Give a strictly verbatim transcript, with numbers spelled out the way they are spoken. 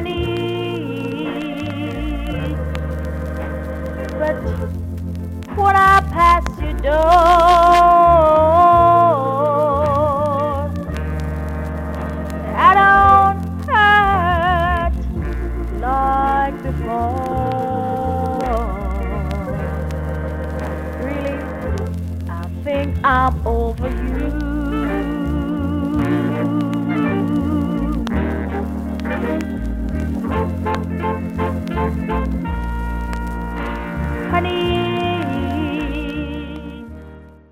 need. But when I pass your door, I don't hurt like before. Really, I think I'm over you.